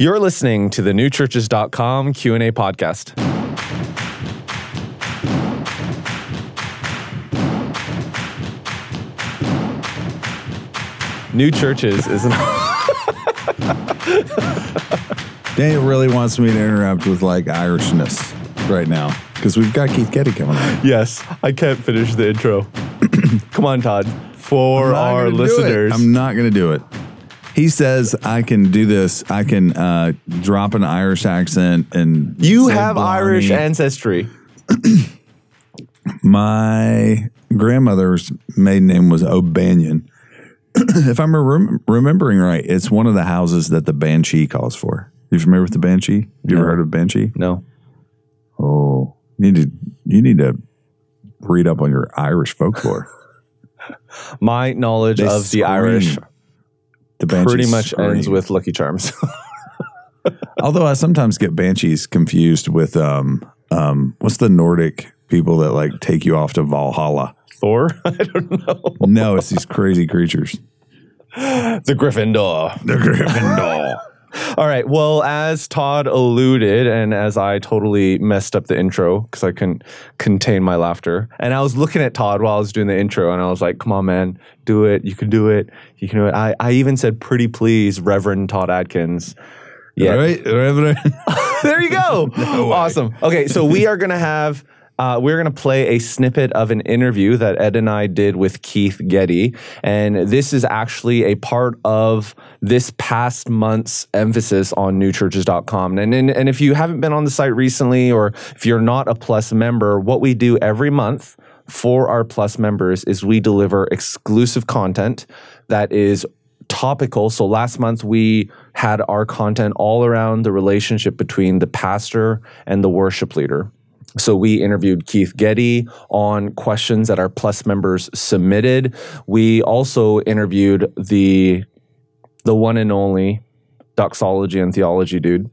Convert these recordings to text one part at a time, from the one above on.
You're listening to the newchurches.com Q&A podcast. New Churches is an... Daniel really wants me to interrupt with like Irishness right now because we've got Keith Getty coming on. Yes, I can't finish the intro. Come on, Todd. For our listeners. I'm not going to do it. He says I can do this. I can drop an Irish accent and you have Blarney. Irish ancestry. My grandmother's maiden name was O'Banion. If I'm remembering right, it's one of the houses that the Banshee calls for. You familiar with the Banshee? Have you ever heard of Banshee? No. Oh, you need to read up on your Irish folklore. My knowledge of the Irish pretty much ends with Lucky Charms. Although I sometimes get banshees confused with what's the Nordic people that like take you off to Valhalla? Thor? I don't know. No, it's these crazy creatures. The Gryffindor. The Gryffindor. All right. Well, as Todd alluded, and as I totally messed up the intro because I couldn't contain my laughter, and I was looking at Todd while I was doing the intro, and I was like, "Come on, man, do it. You can do it. You can do it." I even said, "Pretty please, Reverend Todd Adkins." Yeah, right, Reverend. There you go. No awesome. Okay, so we are gonna have. We're going to play a snippet of an interview that Ed and I did with Keith Getty. And this is actually a part of this past month's emphasis on newchurches.com. And if you haven't been on the site recently, or if you're not a Plus member, what we do every month for our Plus members is we deliver exclusive content that is topical. So last month we had our content all around the relationship between the pastor and the worship leader. So we interviewed Keith Getty on questions that our Plus members submitted. We also interviewed the one and only doxology and theology dude.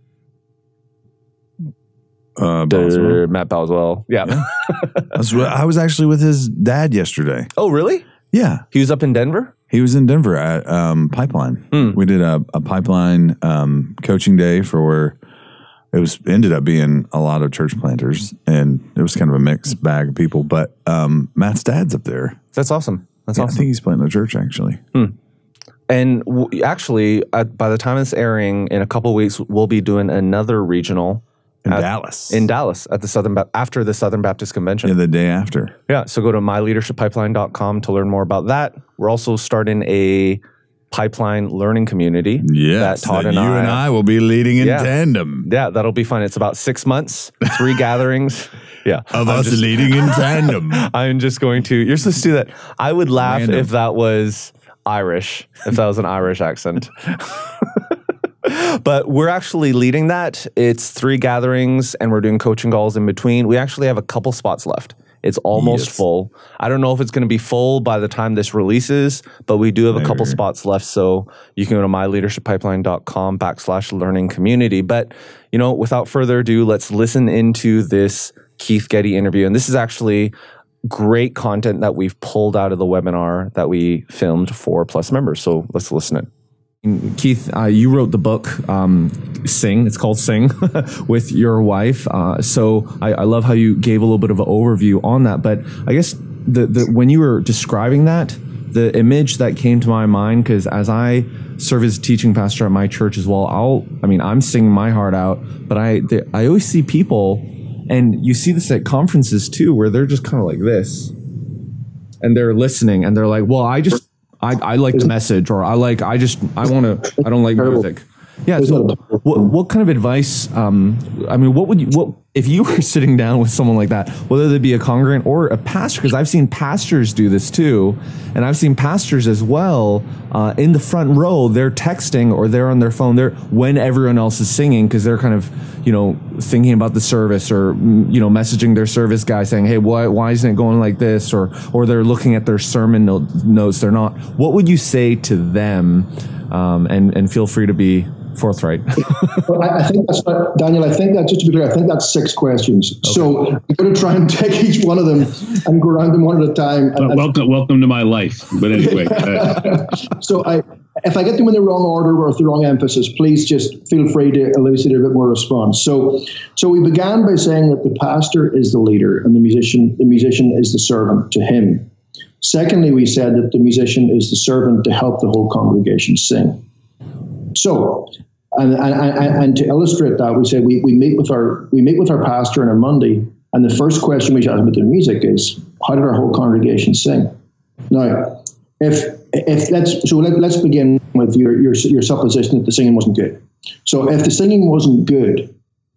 Matt Boswell. Yeah. I was actually with his dad yesterday. Oh, really? Yeah. He was up in Denver? He was in Denver at Pipeline. We did a Pipeline coaching day for ended up being a lot of church planters, and it was kind of a mixed bag of people. But Matt's dad's up there. That's awesome. That's awesome. I think he's planting a church actually. And actually, by the time it's airing in a couple of weeks, we'll be doing another regional in Dallas. In Dallas at the after the Southern Baptist Convention. Yeah, the day after. Yeah. So go to myleadershippipeline.com to learn more about that. We're also starting a Pipeline learning community. Yes, that Todd and you and I will be leading in tandem. Yeah, that'll be fun. It's about 6 months, 3 gatherings. Yeah, of us leading in tandem. I'm just going to. You're supposed to do that. I would laugh if that was Irish. If that was an Irish accent. But we're actually leading that. It's 3 gatherings, and we're doing coaching calls in between. We actually have a couple spots left. It's almost full. I don't know if it's going to be full by the time this releases, but we do have a couple spots left. So you can go to myleadershippipeline.com/learning community. But, without further ado, let's listen into this Keith Getty interview. And this is actually great content that we've pulled out of the webinar that we filmed for Plus members. So let's listen in. Keith, you wrote the book, Sing. It's called Sing with your wife. So I love how you gave a little bit of an overview on that. But I guess when you were describing that, the image that came to my mind, because as I serve as a teaching pastor at my church as well, I'm singing my heart out, but I always see people, and you see this at conferences too, where they're just kind of like this, and they're listening, and they're like, well, I like the message, or I don't like music. Yeah. So what kind of advice, what if you were sitting down with someone like that, whether they be a congregant or a pastor, because I've seen pastors do this too. And I've seen pastors as well, in the front row, they're texting or they're on their phone there when everyone else is singing, because they're kind of, thinking about the service, or, messaging their service guy saying, hey, why isn't it going like this? Or they're looking at their sermon notes. They're not. What would you say to them? And feel free to be forthright. Well, I think that's not, Daniel, just to be clear, I think that's 6 questions. Okay. So I'm going to try and take each one of them and go around them one at a time. Welcome to my life. But anyway. So I if I get them in the wrong order or with the wrong emphasis, please just feel free to elucidate a bit more response. So we began by saying that the pastor is the leader and the musician is the servant to him. Secondly, we said that the musician is the servant to help the whole congregation sing. So, and to illustrate that, we said we meet with our pastor on a Monday, and the first question we ask about the music is, how did our whole congregation sing? Now, let's begin with your supposition that the singing wasn't good. So if the singing wasn't good,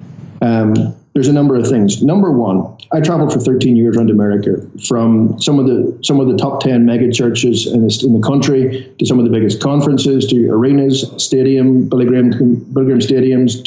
there's a number of things. Number one, I traveled for 13 years around America, from some of the top 10 mega churches in the country to some of the biggest conferences, to arenas, Billy Graham stadiums,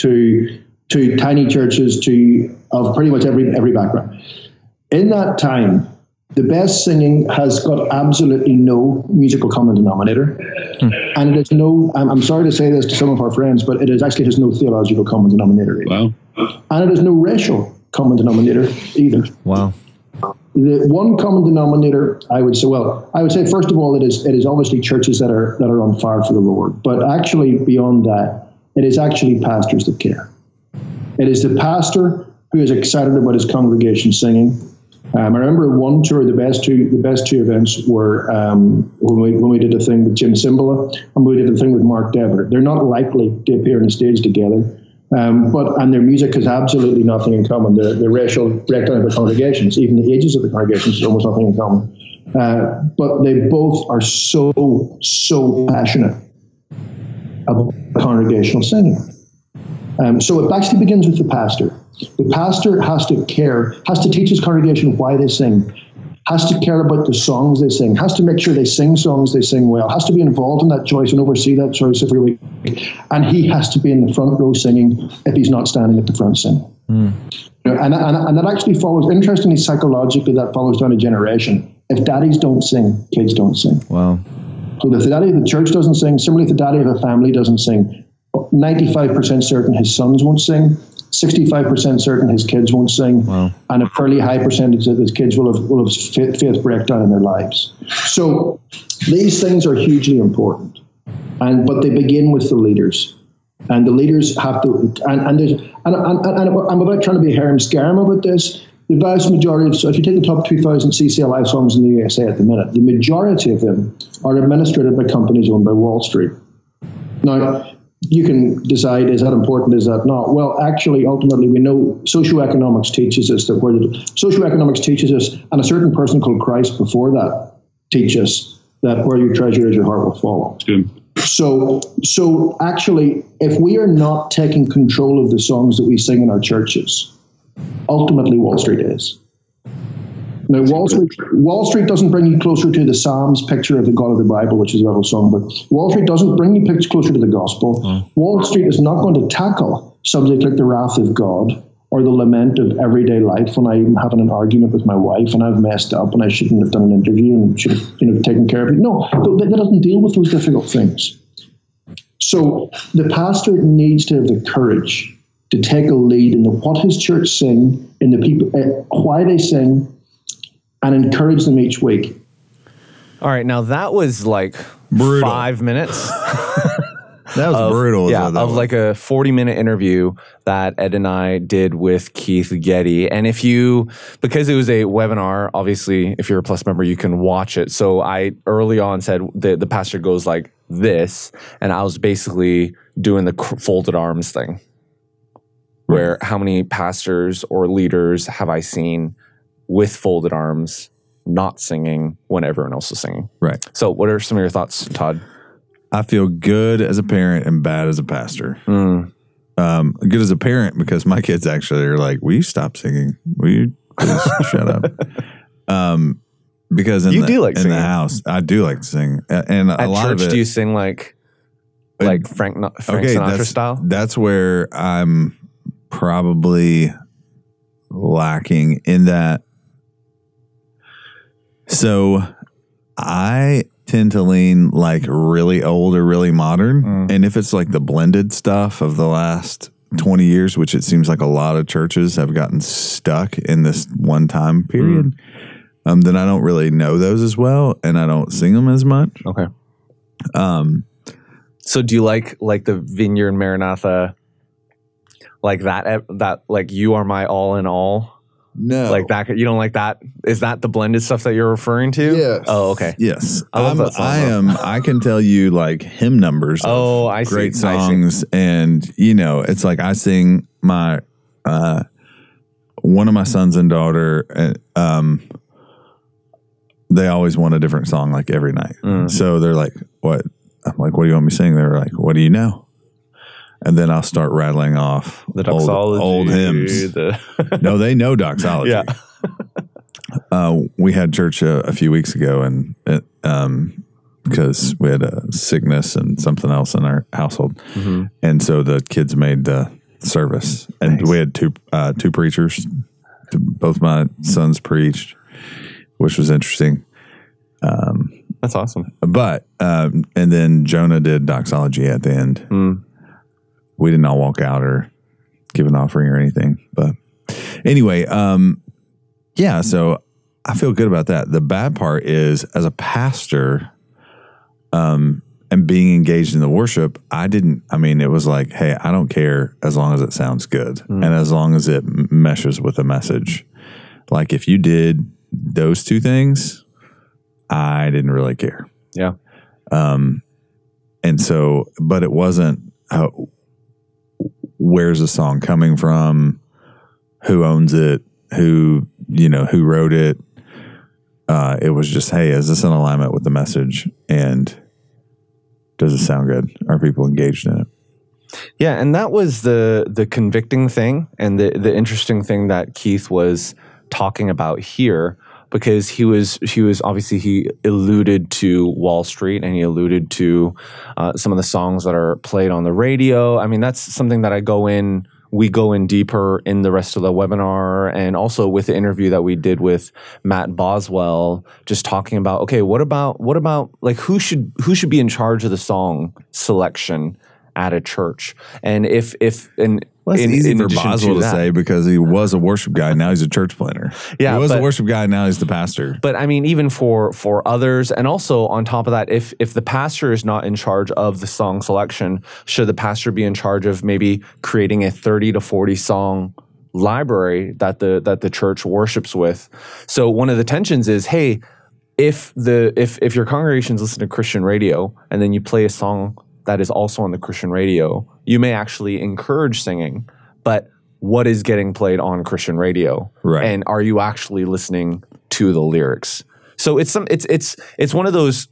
to tiny churches, of pretty much every background. In that time, the best singing has got absolutely no musical common denominator. And it is I'm sorry to say this to some of our friends, but it actually has no theological common denominator either. Wow. And it has no racial common denominator either. Wow. The one common denominator, I would say, first of all, it is obviously churches that are on fire for the Lord. But actually, beyond that, it is actually pastors that care. It is the pastor who is excited about his congregation singing. I remember one tour, the best two events were when we did a thing with Jim Cymbala and we did a thing with Mark Dever. They're not likely to appear on the stage together, but their music has absolutely nothing in common. The racial breakdown of the congregations, even the ages of the congregations, is almost nothing in common. But they both are so passionate about congregational singing. So it actually begins with the pastor. The pastor has to care, has to teach his congregation why they sing, has to care about the songs they sing, has to make sure they sing songs they sing well, has to be involved in that choice and oversee that choice every week. And he has to be in the front row singing if he's not standing at the front singing. And that actually follows, interestingly, psychologically, that follows down a generation. If daddies don't sing, kids don't sing. Wow. So if the daddy of the church doesn't sing, similarly, if the daddy of a family doesn't sing, 95% certain his sons won't sing, 65% certain his kids won't sing, wow, and a fairly high percentage of his kids will have faith breakdown in their lives. So these things are hugely important, but they begin with the leaders, and the leaders have to. And I'm about trying to be harem-scarum about this. The vast majority of, so if you take the top 2,000 CCLI songs in the USA at the minute, the majority of them are administered by companies owned by Wall Street. Now, you can decide, is that important, is that not? Well, actually, ultimately, we know socioeconomics teaches us that and a certain person called Christ before that teach us that where your treasure is, your heart will follow. Good. So actually, if we are not taking control of the songs that we sing in our churches, ultimately Wall Street is. Now, Wall Street doesn't bring you closer to the Psalms picture of the God of the Bible, which is a little song, but Wall Street doesn't bring you closer to the gospel. Wall Street is not going to tackle subjects like the wrath of God or the lament of everyday life when I'm having an argument with my wife and I've messed up and I shouldn't have done an interview and should have taken care of it. No, that doesn't deal with those difficult things. So the pastor needs to have the courage to take a lead in what his church sing, in the people, why they sing, and encourage them each week. All right, now that was like brutal. 5 minutes. That was brutal. Yeah, of like a 40-minute interview that Ed and I did with Keith Getty. And because it was a webinar, obviously, if you're a Plus member, you can watch it. So I early on said the pastor goes like this, and I was basically doing the folded arms thing. Where how many pastors or leaders have I seen with folded arms, not singing when everyone else is singing? Right. So what are some of your thoughts, Todd? I feel good as a parent and bad as a pastor. Good as a parent because my kids actually are like, will you stop singing? Will you please shut up? Because in the house, I do like to sing. And at a lot church, of it, do you sing like Frank Sinatra style? That's where I'm probably lacking in that. So I tend to lean like really old or really modern. And if it's like the blended stuff of the last 20 years, which it seems like a lot of churches have gotten stuck in this one time period, then I don't really know those as well and I don't sing them as much. Okay. So do you like the Vineyard Maranatha, like that like you are my all in all? No. Like that, you don't like that? Is that the blended stuff that you're referring to? Yes. Oh, okay. Yes. I love that song, I can tell you like hymn numbers. Oh, I see. Great songs. And, it's like I sing my, one of my sons and daughter, they always want a different song like every night. Mm-hmm. So they're like, what? I'm like, what do you want me to sing? They're like, what do you know? And then I'll start rattling off the doxology, old hymns. No, they know doxology. Yeah. We had church a few weeks ago, and because we had a sickness and something else in our household, mm-hmm. and so the kids made the service, and we had two preachers. Both my sons preached, which was interesting. That's awesome. But and then Jonah did doxology at the end. Mm. We did not walk out or give an offering or anything. But anyway, so I feel good about that. The bad part is, as a pastor and being engaged in the worship, it was like, hey, I don't care as long as it sounds good and as long as it meshes with the message. Like if you did those two things, I didn't really care. Yeah. And so, but it wasn't, where's the song coming from? Who owns it? Who wrote it? It was just, hey, is this in alignment with the message? And does it sound good? Are people engaged in it? Yeah, and that was the convicting thing and the interesting thing that Keith was talking about here, because he was obviously, he alluded to Wall Street and he alluded to some of the songs that are played on the radio. I mean, that's something that we go in deeper in the rest of the webinar, and also with the interview that we did with Matt Boswell, just talking about, okay, what about like who should be in charge of the song selection at a church? And it's easy for Boswell to say because he was a worship guy. Now he's a church planter. Yeah, he was a worship guy. Now he's the pastor. But I mean, even for others, and also on top of that, if the pastor is not in charge of the song selection, should the pastor be in charge of maybe creating a 30 to 40 song library that the church worships with? So one of the tensions is, hey, if your congregation's listening to Christian radio and then you play a song that is also on the Christian radio, you may actually encourage singing, but what is getting played on Christian radio? Right. And are you actually listening to the lyrics? So it's one of those,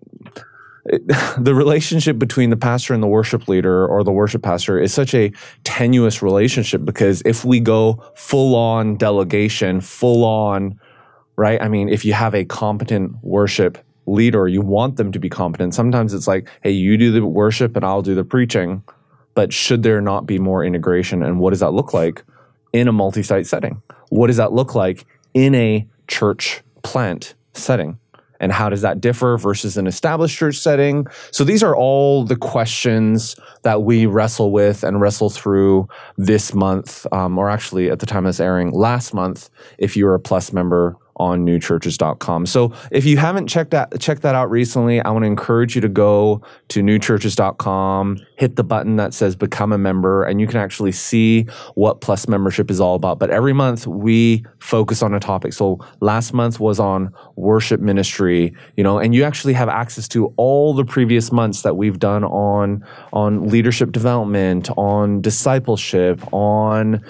the relationship between the pastor and the worship leader or the worship pastor is such a tenuous relationship, because if we go full on delegation, full on, right? I mean, if you have a competent worship leader, you want them to be competent. Sometimes it's like, hey, you do the worship and I'll do the preaching. But should there not be more integration? And what does that look like in a multi-site setting? What does that look like in a church plant setting? And how does that differ versus an established church setting? So these are all the questions that we wrestle with and wrestle through this month, or actually at the time of this airing, last month, if you're a Plus member on newchurches.com. So if you haven't checked that out recently, I want to encourage you to go to newchurches.com, hit the button that says become a member, and you can actually see what Plus membership is all about. But every month we focus on a topic. So last month was on worship ministry, and you actually have access to all the previous months that we've done on leadership development, on discipleship, on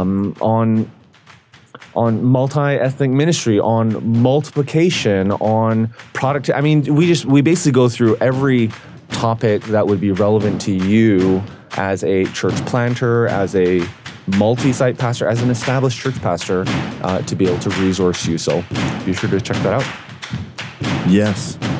multi-ethnic ministry, on multiplication, on product. I mean, we basically go through every topic that would be relevant to you as a church planter, as a multi-site pastor, as an established church pastor, to be able to resource you. So be sure to check that out. Yes.